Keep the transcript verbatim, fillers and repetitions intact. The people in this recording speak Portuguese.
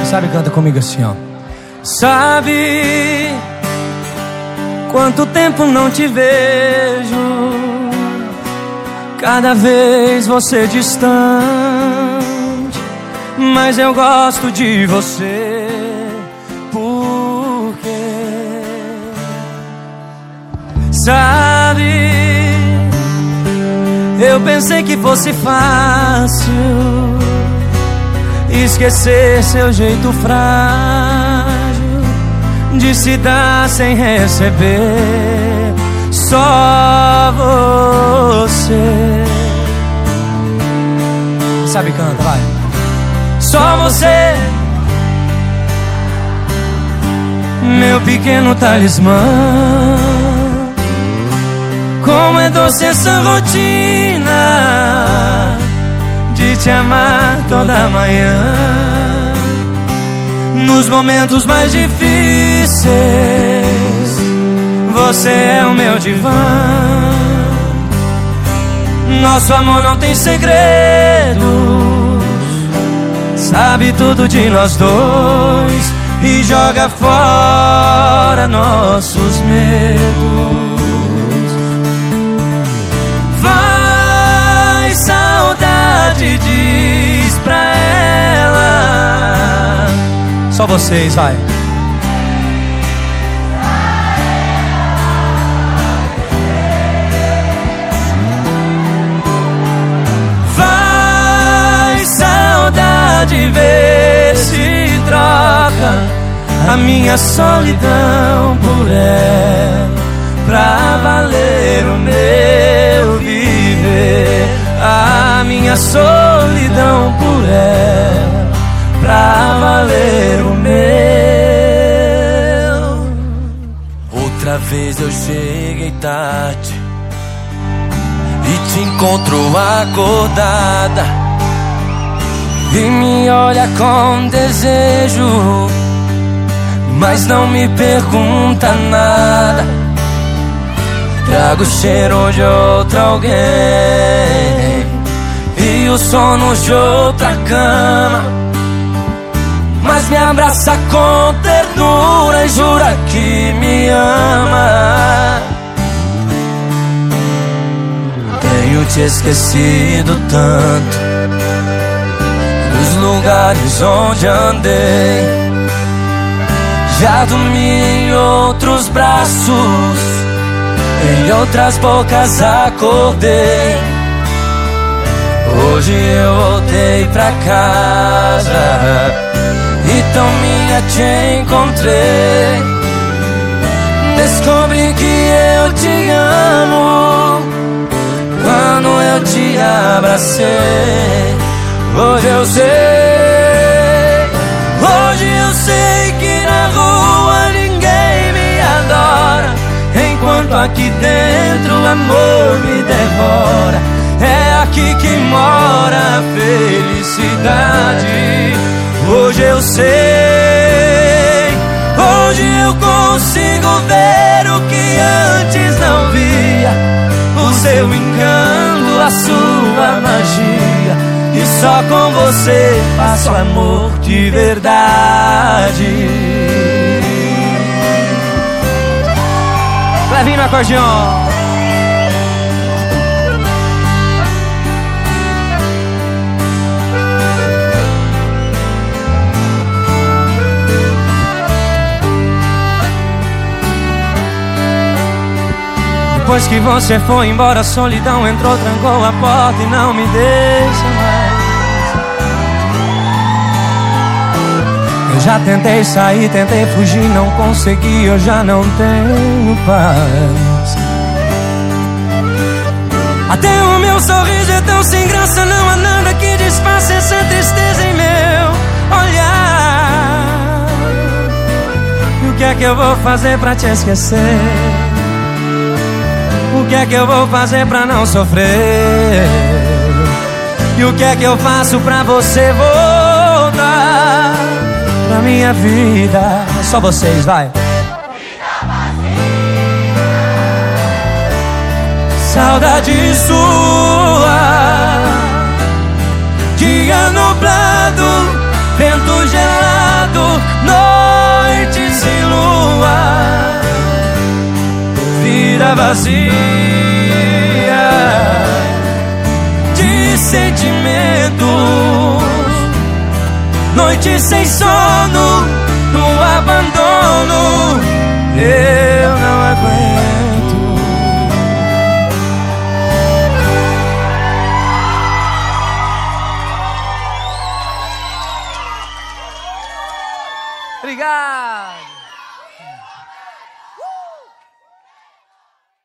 sabe, canta comigo assim, ó. Sabe quanto tempo não te vejo, cada vez você distante, mas eu gosto de você. Por quê? Sabe, eu pensei que fosse fácil esquecer seu jeito frágil de se dar sem receber. Só você. Sabe, canta, vai. Só você, meu pequeno talismã. Como é doce essa rotina de te amar toda manhã, nos momentos mais difíceis. Você é o meu divã. Nosso amor não tem segredos, sabe tudo de nós dois e joga fora nossos medos. Vai, saudade, diz pra ela. Só vocês, vai. De ver se troca a minha solidão por ela, pra valer o meu viver. A minha solidão por ela, pra valer o meu. Outra vez eu cheguei tarde e te encontro acordada e me olha com desejo, mas não me pergunta nada. Trago o cheiro de outro alguém e o sono de outra cama, mas me abraça com ternura e jura que me ama. Tenho te esquecido tanto dos lugares onde andei, já dormi em outros braços, em outras bocas acordei. Hoje eu voltei pra casa e tão minha te encontrei. Descobri que eu te amo quando eu te abracei. Hoje eu sei, hoje eu sei que na rua ninguém me adora, enquanto aqui dentro o amor me devora. É aqui que mora a felicidade. Hoje eu sei, hoje eu consigo ver o que antes não via, o seu encanto, a sua magia. E só com você faço amor de verdade. Levinho no acordeon. Depois que você foi embora, a solidão entrou, trancou a porta e não me deixa mais. Eu já tentei sair, tentei fugir, não consegui, eu já não tenho paz. Até o meu sorriso é tão sem graça, não há nada que disfarce essa tristeza em meu olhar. E o que é que eu vou fazer pra te esquecer? O que é que eu vou fazer pra não sofrer? E o que é que eu faço pra você voltar pra minha vida? Só vocês, vai. Saudade sua, dia nublado, vento gelado vazia de sentimentos, noites sem sono, no abandono.